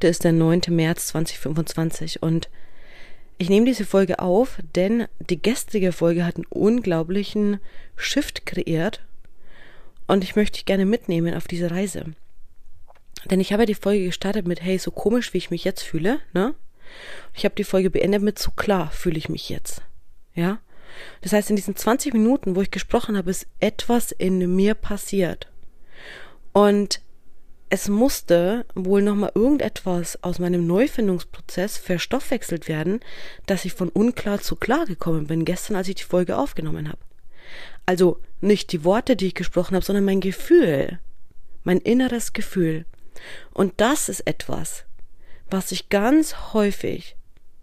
Heute ist der 9. März 2025 und ich nehme diese Folge auf, denn die gestrige Folge hat einen unglaublichen Shift kreiert und ich möchte dich gerne mitnehmen auf diese Reise. Denn ich habe ja die Folge gestartet mit, hey, so komisch, wie ich mich jetzt fühle, ne? Ich habe die Folge beendet mit, so klar fühle ich mich jetzt, ja? Das heißt, in diesen 20 Minuten, wo ich gesprochen habe, ist etwas in mir passiert. Und es musste wohl nochmal irgendetwas aus meinem Neufindungsprozess verstoffwechselt werden, dass ich von unklar zu klar gekommen bin, gestern, als ich die Folge aufgenommen habe. Also nicht die Worte, die ich gesprochen habe, sondern mein Gefühl, mein inneres Gefühl. Und das ist etwas, was ich ganz häufig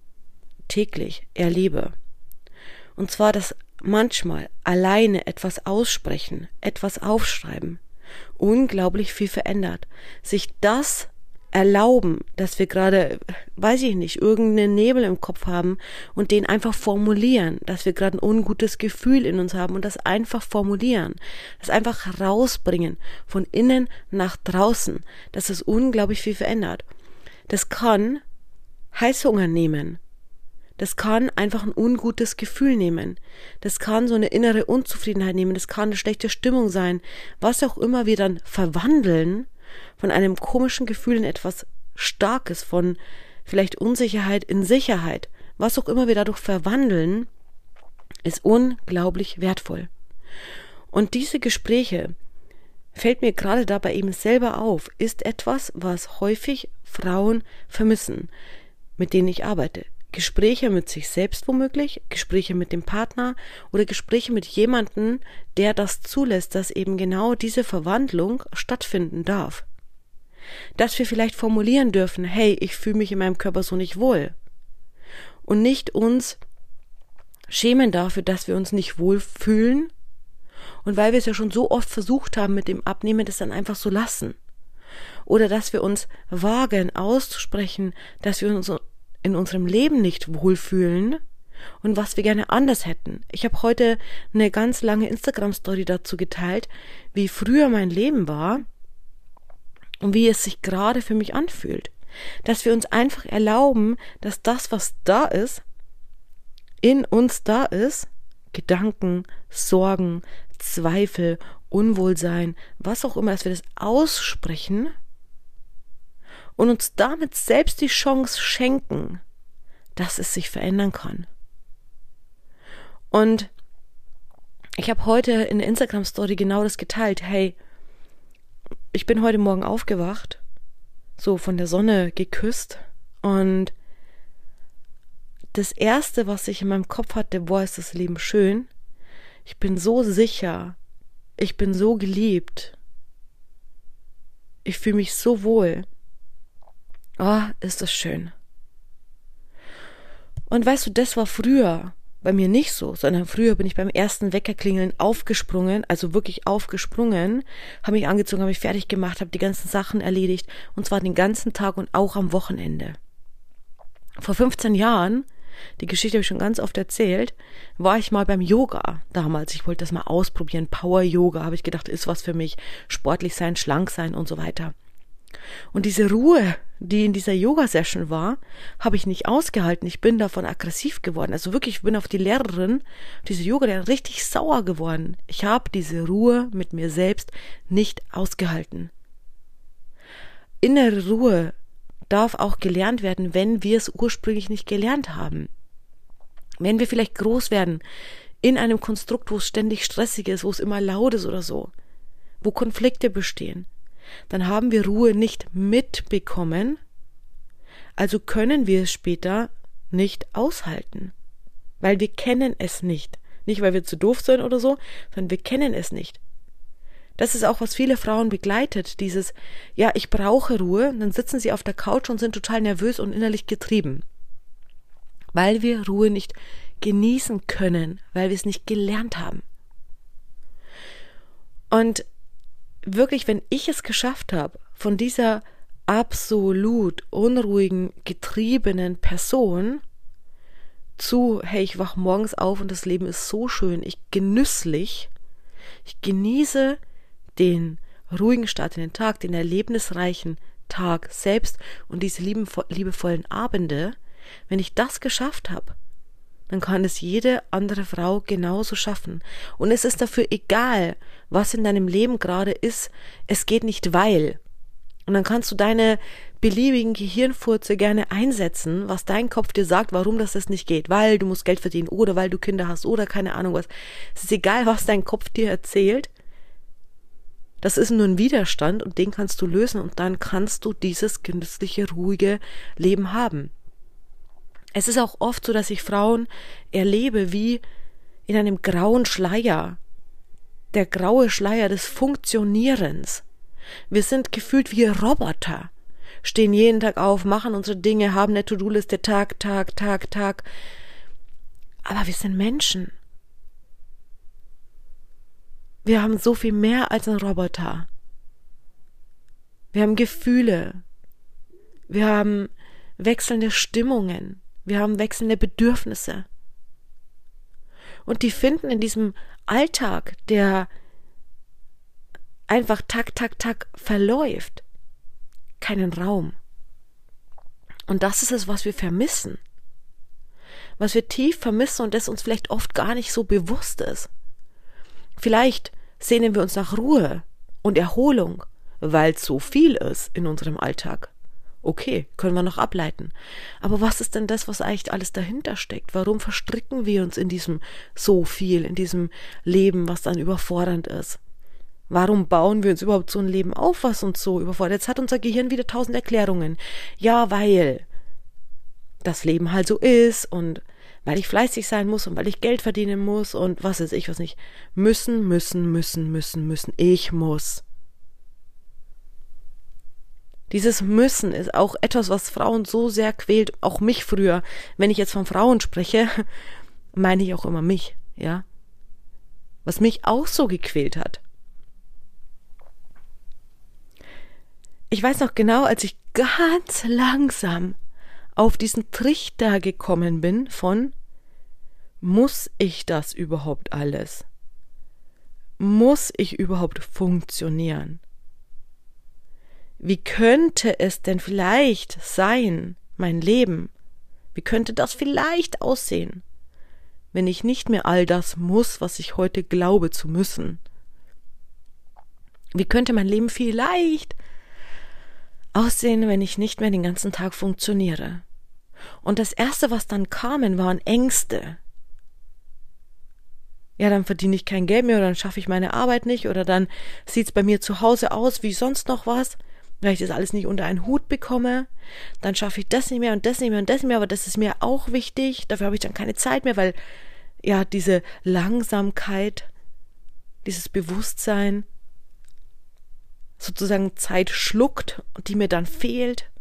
täglich erlebe. Und zwar, dass manchmal alleine etwas aussprechen, etwas aufschreiben, unglaublich viel verändert. Sich das erlauben, dass wir gerade, weiß ich nicht, irgendeinen Nebel im Kopf haben und den einfach formulieren, dass wir gerade ein ungutes Gefühl in uns haben und das einfach formulieren, das einfach rausbringen, von innen nach draußen, dass das unglaublich viel verändert. Das kann Heißhunger nehmen. Das kann einfach ein ungutes Gefühl nehmen. Das kann so eine innere Unzufriedenheit nehmen. Das kann eine schlechte Stimmung sein. Was auch immer wir dann verwandeln von einem komischen Gefühl in etwas Starkes, von vielleicht Unsicherheit in Sicherheit. Was auch immer wir dadurch verwandeln, ist unglaublich wertvoll. Und diese Gespräche, fällt mir gerade dabei eben selber auf, ist etwas, was häufig Frauen vermissen, mit denen ich arbeite. Gespräche mit sich selbst womöglich, Gespräche mit dem Partner oder Gespräche mit jemandem, der das zulässt, dass eben genau diese Verwandlung stattfinden darf. Dass wir vielleicht formulieren dürfen, hey, ich fühle mich in meinem Körper so nicht wohl. Und nicht uns schämen dafür, dass wir uns nicht wohl fühlen und weil wir es ja schon so oft versucht haben mit dem Abnehmen, das dann einfach so lassen. Oder dass wir uns wagen auszusprechen, dass wir uns in unserem Leben nicht wohlfühlen und was wir gerne anders hätten. Ich habe heute eine ganz lange Instagram-Story dazu geteilt, wie früher mein Leben war und wie es sich gerade für mich anfühlt. Dass wir uns einfach erlauben, dass das, was da ist, in uns da ist, Gedanken, Sorgen, Zweifel, Unwohlsein, was auch immer, dass wir das aussprechen und uns damit selbst die Chance schenken, dass es sich verändern kann. Und ich habe heute in der Instagram-Story genau das geteilt. Hey, ich bin heute Morgen aufgewacht, so von der Sonne geküsst und das Erste, was ich in meinem Kopf hatte, boah, ist das Leben schön. Ich bin so sicher, ich bin so geliebt, ich fühle mich so wohl. Oh, ist das schön. Und weißt du, das war früher bei mir nicht so, sondern früher bin ich beim ersten Weckerklingeln aufgesprungen, also wirklich aufgesprungen, habe mich angezogen, habe mich fertig gemacht, habe die ganzen Sachen erledigt und zwar den ganzen Tag und auch am Wochenende. Vor 15 Jahren, die Geschichte habe ich schon ganz oft erzählt, war ich mal beim Yoga damals. Ich wollte das mal ausprobieren, Power-Yoga, habe ich gedacht, ist was für mich, sportlich sein, schlank sein und so weiter. Und diese Ruhe, die in dieser Yoga-Session war, habe ich nicht ausgehalten. Ich bin davon aggressiv geworden. Also wirklich, ich bin auf die Lehrerin, diese Yoga-Lehrerin, richtig sauer geworden. Ich habe diese Ruhe mit mir selbst nicht ausgehalten. Innere Ruhe darf auch gelernt werden, wenn wir es ursprünglich nicht gelernt haben. Wenn wir vielleicht groß werden, in einem Konstrukt, wo es ständig stressig ist, wo es immer laut ist oder so, wo Konflikte bestehen, dann haben wir Ruhe nicht mitbekommen, also können wir es später nicht aushalten, weil wir kennen es nicht. Nicht, weil wir zu doof sind oder so, sondern wir kennen es nicht. Das ist auch, was viele Frauen begleitet, dieses, ja, ich brauche Ruhe, dann sitzen sie auf der Couch und sind total nervös und innerlich getrieben, weil wir Ruhe nicht genießen können, weil wir es nicht gelernt haben. Und wirklich, wenn ich es geschafft habe, von dieser absolut unruhigen, getriebenen Person zu, hey, ich wach morgens auf und das Leben ist so schön, ich genieße den ruhigen Start in den Tag, den erlebnisreichen Tag selbst und diese liebevollen Abende, wenn ich das geschafft habe, dann kann es jede andere Frau genauso schaffen. Und es ist dafür egal, was in deinem Leben gerade ist. Es geht nicht weil. Und dann kannst du deine beliebigen Gehirnfurze gerne einsetzen, was dein Kopf dir sagt, warum das nicht geht. Weil du musst Geld verdienen oder weil du Kinder hast oder keine Ahnung was. Es ist egal, was dein Kopf dir erzählt. Das ist nur ein Widerstand und den kannst du lösen und dann kannst du dieses genüssliche, ruhige Leben haben. Es ist auch oft so, dass ich Frauen erlebe wie in einem grauen Schleier. Der graue Schleier des Funktionierens. Wir sind gefühlt wie Roboter. Stehen jeden Tag auf, machen unsere Dinge, haben eine To-Do-Liste, Tag. Aber wir sind Menschen. Wir haben so viel mehr als ein Roboter. Wir haben Gefühle. Wir haben wechselnde Stimmungen. Wir haben wechselnde Bedürfnisse. Und die finden in diesem Alltag, der einfach tak verläuft, keinen Raum. Und das ist es, was wir vermissen. Was wir tief vermissen und das uns vielleicht oft gar nicht so bewusst ist. Vielleicht sehnen wir uns nach Ruhe und Erholung, weil es so viel ist in unserem Alltag. Okay, können wir noch ableiten. Aber was ist denn das, was eigentlich alles dahinter steckt? Warum verstricken wir uns in diesem so viel, in diesem Leben, was dann überfordernd ist? Warum bauen wir uns überhaupt so ein Leben auf, was uns so überfordert? Jetzt hat unser Gehirn wieder 1000 Erklärungen. Ja, weil das Leben halt so ist und weil ich fleißig sein muss und weil ich Geld verdienen muss und was weiß ich, was nicht. Müssen. Ich muss. Dieses Müssen ist auch etwas, was Frauen so sehr quält, auch mich früher. Wenn ich jetzt von Frauen spreche, meine ich auch immer mich, ja. Was mich auch so gequält hat. Ich weiß noch genau, als ich ganz langsam auf diesen Trichter gekommen bin von, muss ich das überhaupt alles? Muss ich überhaupt funktionieren? Wie könnte es denn vielleicht sein, mein Leben? Wie könnte das vielleicht aussehen, wenn ich nicht mehr all das muss, was ich heute glaube zu müssen? Wie könnte mein Leben vielleicht aussehen, wenn ich nicht mehr den ganzen Tag funktioniere? Und das Erste, was dann kamen, waren Ängste. Ja, dann verdiene ich kein Geld mehr oder dann schaffe ich meine Arbeit nicht oder dann sieht's bei mir zu Hause aus wie sonst noch was, weil ich das alles nicht unter einen Hut bekomme. Dann schaffe ich das nicht mehr und das nicht mehr und das nicht mehr, aber das ist mir auch wichtig. Dafür habe ich dann keine Zeit mehr, weil ja diese Langsamkeit, dieses Bewusstsein sozusagen Zeit schluckt und die mir dann fehlt.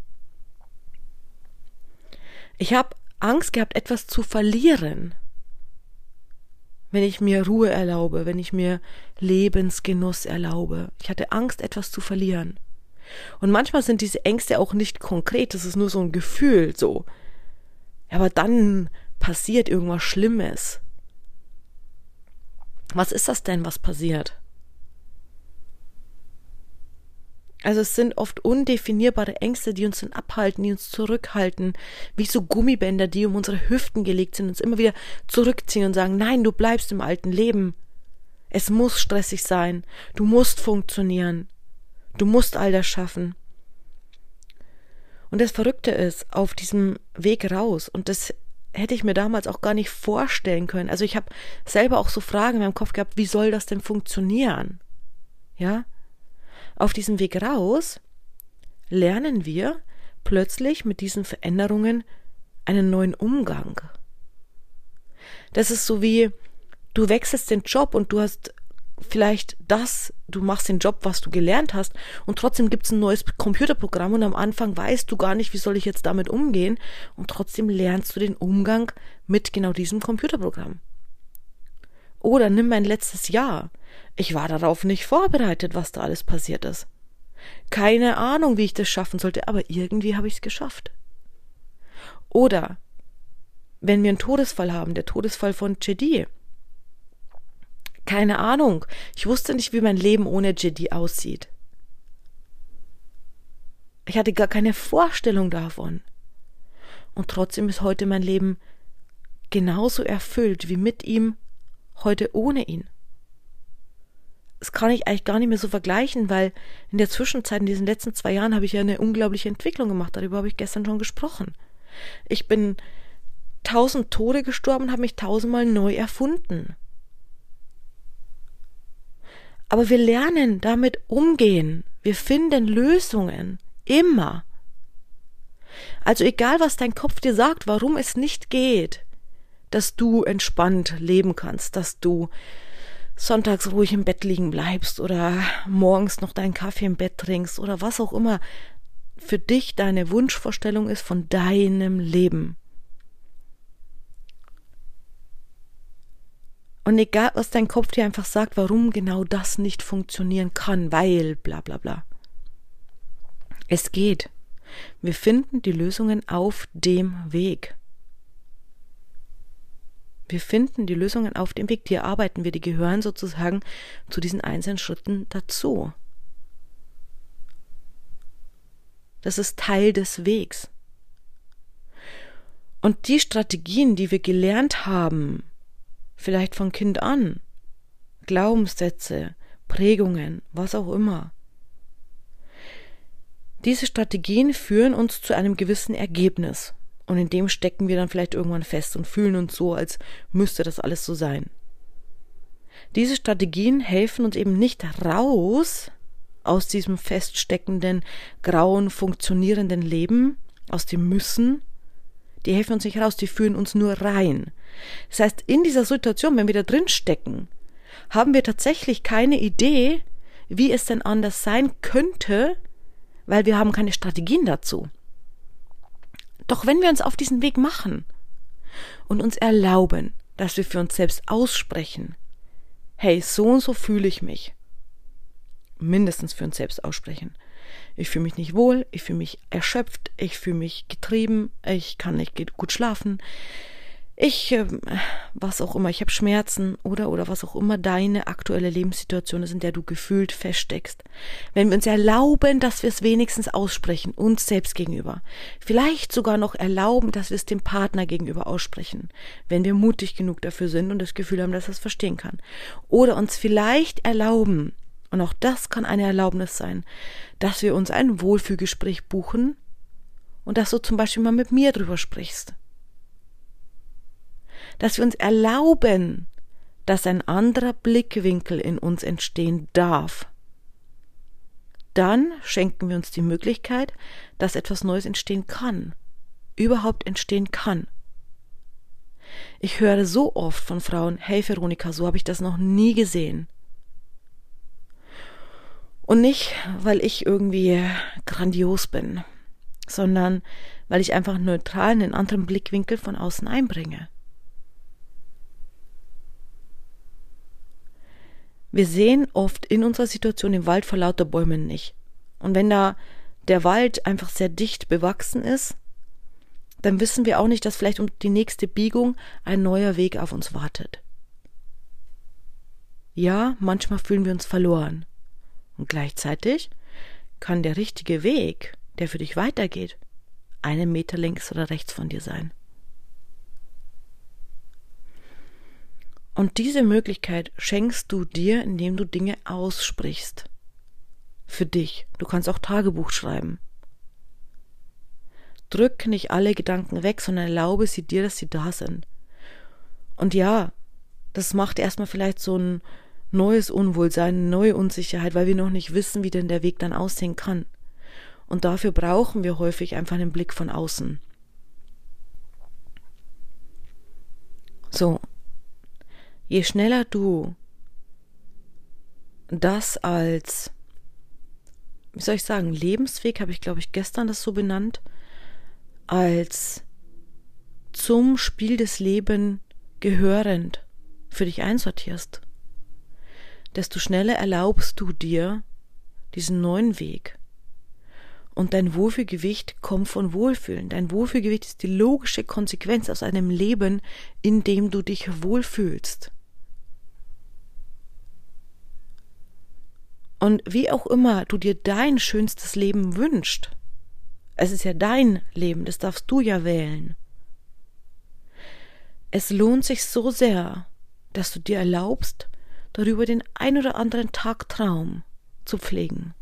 Ich habe Angst gehabt, etwas zu verlieren, wenn ich mir Ruhe erlaube, wenn ich mir Lebensgenuss erlaube. Ich hatte Angst, etwas zu verlieren. Und manchmal sind diese Ängste auch nicht konkret, das ist nur so ein Gefühl, so. Aber dann passiert irgendwas Schlimmes. Was ist das denn, was passiert? Also es sind oft undefinierbare Ängste, die uns dann abhalten, die uns zurückhalten, wie so Gummibänder, die um unsere Hüften gelegt sind, uns immer wieder zurückziehen und sagen, nein, du bleibst im alten Leben. Es muss stressig sein, du musst funktionieren, du musst all das schaffen. Und das Verrückte ist, auf diesem Weg raus, und das hätte ich mir damals auch gar nicht vorstellen können, also ich habe selber auch so Fragen in meinem Kopf gehabt, wie soll das denn funktionieren? Ja? Auf diesem Weg raus lernen wir plötzlich mit diesen Veränderungen einen neuen Umgang. Das ist so wie, du wechselst den Job und du hast vielleicht du machst den Job, was du gelernt hast und trotzdem gibt es ein neues Computerprogramm und am Anfang weißt du gar nicht, wie soll ich jetzt damit umgehen und trotzdem lernst du den Umgang mit genau diesem Computerprogramm. Oder nimm mein letztes Jahr. Ich war darauf nicht vorbereitet, was da alles passiert ist. Keine Ahnung, wie ich das schaffen sollte, aber irgendwie habe ich es geschafft. Oder wenn wir einen Todesfall haben, der Todesfall von Jedi. Keine Ahnung, ich wusste nicht, wie mein Leben ohne Jedi aussieht. Ich hatte gar keine Vorstellung davon. Und trotzdem ist heute mein Leben genauso erfüllt wie mit ihm, heute ohne ihn. Das kann ich eigentlich gar nicht mehr so vergleichen, weil in der Zwischenzeit, in diesen letzten 2 Jahren, habe ich ja eine unglaubliche Entwicklung gemacht. Darüber habe ich gestern schon gesprochen. Ich bin 1000 Tode gestorben und habe mich 1000-mal neu erfunden. Aber wir lernen damit umgehen. Wir finden Lösungen. Immer. Also egal, was dein Kopf dir sagt, warum es nicht geht, dass du entspannt leben kannst, dass du sonntags ruhig im Bett liegen bleibst oder morgens noch deinen Kaffee im Bett trinkst oder was auch immer für dich deine Wunschvorstellung ist von deinem Leben. Und egal, was dein Kopf dir einfach sagt, warum genau das nicht funktionieren kann, weil bla bla bla. Es geht. Wir finden die Lösungen auf dem Weg. Wir finden die Lösungen auf dem Weg, die erarbeiten wir, die gehören sozusagen zu diesen einzelnen Schritten dazu. Das ist Teil des Wegs. Und die Strategien, die wir gelernt haben, vielleicht von Kind an, Glaubenssätze, Prägungen, was auch immer, diese Strategien führen uns zu einem gewissen Ergebnis. Und in dem stecken wir dann vielleicht irgendwann fest und fühlen uns so, als müsste das alles so sein. Diese Strategien helfen uns eben nicht raus aus diesem feststeckenden, grauen, funktionierenden Leben, aus dem Müssen. Die helfen uns nicht raus, die führen uns nur rein. Das heißt, in dieser Situation, wenn wir da drin stecken, haben wir tatsächlich keine Idee, wie es denn anders sein könnte, weil wir haben keine Strategien dazu. Doch wenn wir uns auf diesen Weg machen und uns erlauben, dass wir für uns selbst aussprechen, hey, so und so fühle ich mich, mindestens für uns selbst aussprechen. Ich fühle mich nicht wohl, ich fühle mich erschöpft, ich fühle mich getrieben, ich kann nicht gut schlafen, was auch immer, ich habe Schmerzen oder was auch immer deine aktuelle Lebenssituation ist, in der du gefühlt feststeckst. Wenn wir uns erlauben, dass wir es wenigstens aussprechen, uns selbst gegenüber, vielleicht sogar noch erlauben, dass wir es dem Partner gegenüber aussprechen, wenn wir mutig genug dafür sind und das Gefühl haben, dass er es verstehen kann. Oder uns vielleicht erlauben, und auch das kann eine Erlaubnis sein, dass wir uns ein Wohlfühlgespräch buchen und dass du zum Beispiel mal mit mir drüber sprichst. Dass wir uns erlauben, dass ein anderer Blickwinkel in uns entstehen darf. Dann schenken wir uns die Möglichkeit, dass etwas Neues entstehen kann, überhaupt entstehen kann. Ich höre so oft von Frauen, hey Veronika, so habe ich das noch nie gesehen. Und nicht, weil ich irgendwie grandios bin, sondern weil ich einfach neutral einen anderen Blickwinkel von außen einbringe. Wir sehen oft in unserer Situation den Wald vor lauter Bäumen nicht. Und wenn da der Wald einfach sehr dicht bewachsen ist, dann wissen wir auch nicht, dass vielleicht um die nächste Biegung ein neuer Weg auf uns wartet. Ja, manchmal fühlen wir uns verloren. Und gleichzeitig kann der richtige Weg, der für dich weitergeht, 1 Meter links oder rechts von dir sein. Und diese Möglichkeit schenkst du dir, indem du Dinge aussprichst. Für dich. Du kannst auch Tagebuch schreiben. Drück nicht alle Gedanken weg, sondern erlaube sie dir, dass sie da sind. Und ja, das macht erstmal vielleicht so ein neues Unwohlsein, eine neue Unsicherheit, weil wir noch nicht wissen, wie denn der Weg dann aussehen kann. Und dafür brauchen wir häufig einfach einen Blick von außen. So. Je schneller du das als, wie soll ich sagen, Lebensweg, habe ich glaube ich gestern das so benannt, als zum Spiel des Lebens gehörend für dich einsortierst, desto schneller erlaubst du dir diesen neuen Weg. Und dein Wohlfühlgewicht kommt von Wohlfühlen. Dein Wohlfühlgewicht ist die logische Konsequenz aus einem Leben, in dem du dich wohlfühlst. Und wie auch immer du dir dein schönstes Leben wünschst, Es ist ja dein Leben, das darfst du ja wählen. Es lohnt sich so sehr, dass du dir erlaubst, darüber den ein oder anderen Tagtraum zu pflegen.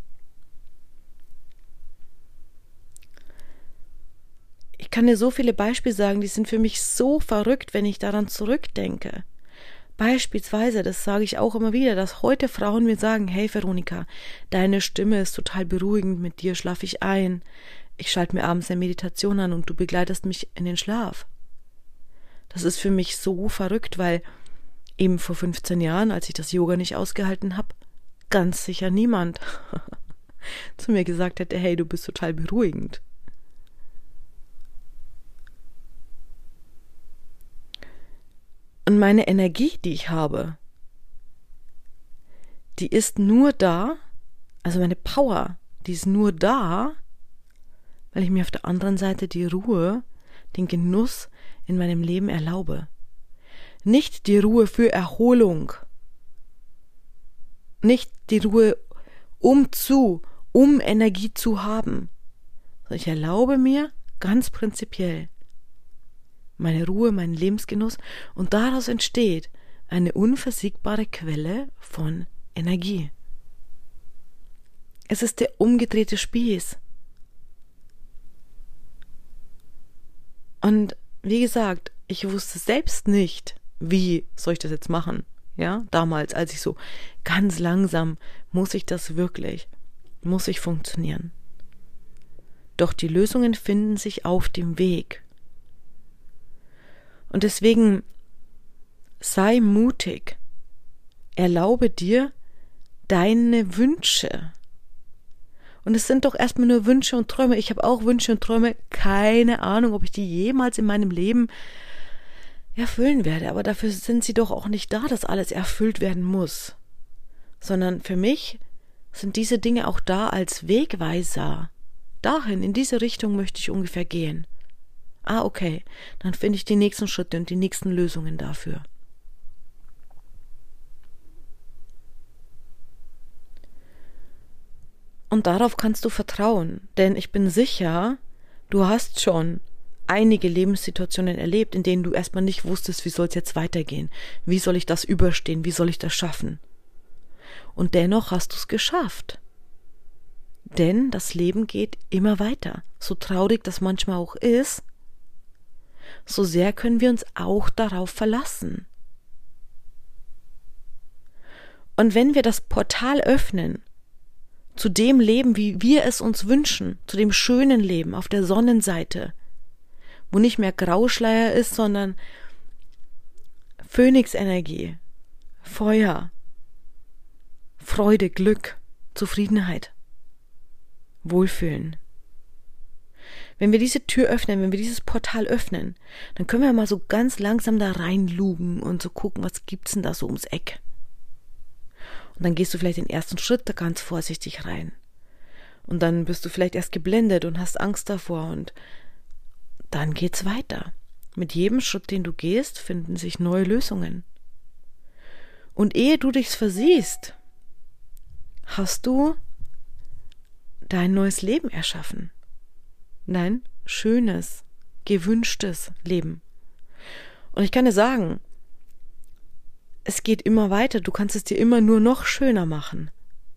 Ich kann dir so viele Beispiele sagen, die sind für mich so verrückt, wenn ich daran zurückdenke. Beispielsweise, das sage ich auch immer wieder, dass heute Frauen mir sagen, hey Veronika, deine Stimme ist total beruhigend, mit dir schlafe ich ein. Ich schalte mir abends eine Meditation an und du begleitest mich in den Schlaf. Das ist für mich so verrückt, weil eben vor 15 Jahren, als ich das Yoga nicht ausgehalten habe, ganz sicher niemand zu mir gesagt hätte, hey, du bist total beruhigend. Und meine Energie, die ich habe, die ist nur da, also meine Power, die ist nur da, weil ich mir auf der anderen Seite die Ruhe, den Genuss in meinem Leben erlaube. Nicht die Ruhe für Erholung, nicht die Ruhe um Energie zu haben. Ich erlaube mir ganz prinzipiell meine Ruhe, meinen Lebensgenuss und daraus entsteht eine unversiegbare Quelle von Energie. Es ist der umgedrehte Spieß. Und wie gesagt, ich wusste selbst nicht, wie soll ich das jetzt machen. Ja, damals, als ich so ganz langsam, muss ich das wirklich, muss ich funktionieren. Doch die Lösungen finden sich auf dem Weg. Und deswegen sei mutig. Erlaube dir deine Wünsche. Und es sind doch erstmal nur Wünsche und Träume. Ich habe auch Wünsche und Träume. Keine Ahnung, ob ich die jemals in meinem Leben erfüllen werde. Aber dafür sind sie doch auch nicht da, dass alles erfüllt werden muss. Sondern für mich sind diese Dinge auch da als Wegweiser. Dahin, in diese Richtung möchte ich ungefähr gehen. Ah, okay, dann finde ich die nächsten Schritte und die nächsten Lösungen dafür. Und darauf kannst du vertrauen, denn ich bin sicher, du hast schon einige Lebenssituationen erlebt, in denen du erstmal nicht wusstest, wie soll es jetzt weitergehen, wie soll ich das überstehen, wie soll ich das schaffen. Und dennoch hast du es geschafft. Denn das Leben geht immer weiter, so traurig das manchmal auch ist, so sehr können wir uns auch darauf verlassen. Und wenn wir das Portal öffnen, zu dem Leben, wie wir es uns wünschen, zu dem schönen Leben auf der Sonnenseite, wo nicht mehr Grauschleier ist, sondern Phönixenergie, Feuer, Freude, Glück, Zufriedenheit, Wohlfühlen. Wenn wir diese Tür öffnen, wenn wir dieses Portal öffnen, dann können wir mal so ganz langsam da reinlugen und so gucken, was gibt's denn da so ums Eck. Und dann gehst du vielleicht den ersten Schritt da ganz vorsichtig rein. Und dann bist du vielleicht erst geblendet und hast Angst davor und dann geht's weiter. Mit jedem Schritt, den du gehst, finden sich neue Lösungen. Und ehe du dich versiehst, hast du dein neues Leben erschaffen. Dein schönes, gewünschtes Leben. Und ich kann dir sagen, es geht immer weiter, du kannst es dir immer nur noch schöner machen.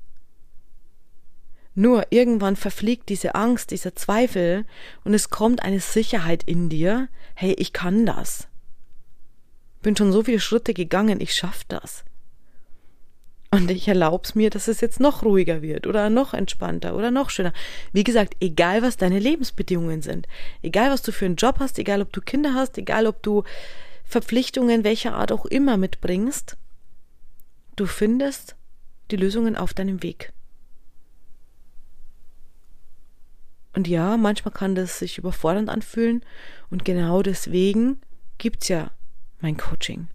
Nur irgendwann verfliegt diese Angst, dieser Zweifel und es kommt eine Sicherheit in dir, hey, ich kann das. Bin schon so viele Schritte gegangen, ich schaff das. Und ich erlaub's mir, dass es jetzt noch ruhiger wird oder noch entspannter oder noch schöner. Wie gesagt, egal was deine Lebensbedingungen sind, egal was du für einen Job hast, egal ob du Kinder hast, egal ob du Verpflichtungen welcher Art auch immer mitbringst, du findest die Lösungen auf deinem Weg. Und ja, manchmal kann das sich überfordernd anfühlen und genau deswegen gibt's ja mein Coaching.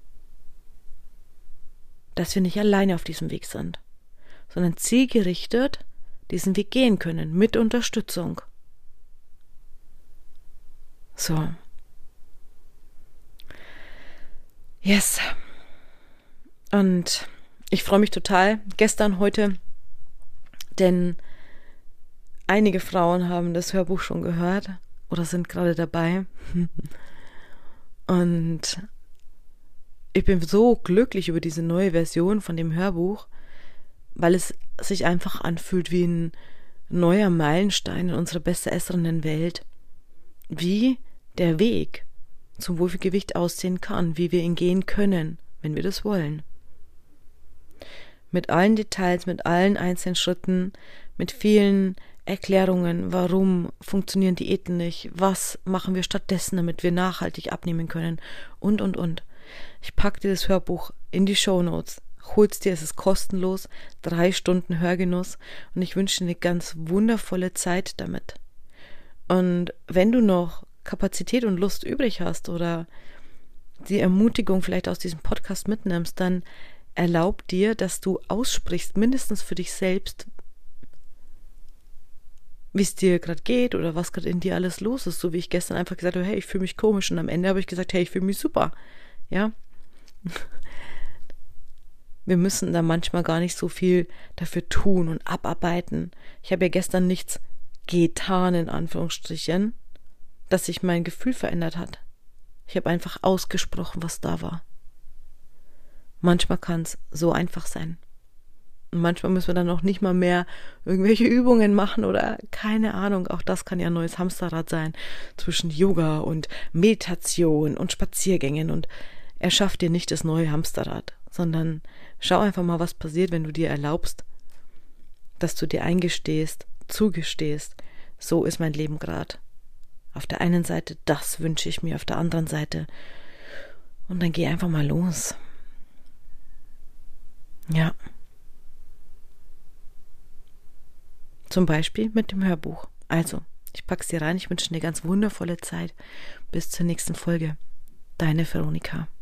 Dass wir nicht alleine auf diesem Weg sind, sondern zielgerichtet diesen Weg gehen können, mit Unterstützung. So. Yes. Und ich freue mich total, gestern, heute, denn Einige Frauen haben das Hörbuch schon gehört oder sind gerade dabei. Und ich bin so glücklich über diese neue Version von dem Hörbuch, weil es sich einfach anfühlt wie ein neuer Meilenstein in unserer besseressenden Welt. Wie der Weg zum Wohlfühlgewicht aussehen kann, wie wir ihn gehen können, wenn wir das wollen. Mit allen Details, mit allen einzelnen Schritten, mit vielen Erklärungen, warum funktionieren Diäten nicht, was machen wir stattdessen, damit wir nachhaltig abnehmen können und. Ich packe dir das Hörbuch in die Shownotes, hol's dir, es ist kostenlos, 3 Stunden Hörgenuss und ich wünsche dir eine ganz wundervolle Zeit damit. Und wenn du noch Kapazität und Lust übrig hast oder die Ermutigung vielleicht aus diesem Podcast mitnimmst, dann erlaub dir, dass du aussprichst, mindestens für dich selbst, wie es dir gerade geht oder was gerade in dir alles los ist, so wie ich gestern einfach gesagt habe, hey, ich fühle mich komisch und am Ende habe ich gesagt, hey, ich fühle mich super, ja. Wir müssen da manchmal gar nicht so viel dafür tun und abarbeiten. Ich habe ja gestern nichts getan, in Anführungsstrichen, dass sich mein Gefühl verändert hat. Ich habe einfach ausgesprochen, was da war. Manchmal kann es so einfach sein. Und manchmal müssen wir dann auch nicht mal mehr irgendwelche Übungen machen oder keine Ahnung. Auch das kann ja ein neues Hamsterrad sein zwischen Yoga und Meditation und Spaziergängen. Und erschaff dir nicht das neue Hamsterrad, sondern schau einfach mal, was passiert, wenn du dir erlaubst, dass du dir eingestehst, zugestehst, so ist mein Leben gerade. Auf der einen Seite, das wünsche ich mir, auf der anderen Seite. Und dann geh einfach mal los. Ja. Zum Beispiel mit dem Hörbuch. Also, ich pack's dir rein, ich wünsche dir eine ganz wundervolle Zeit. Bis zur nächsten Folge. Deine Veronika.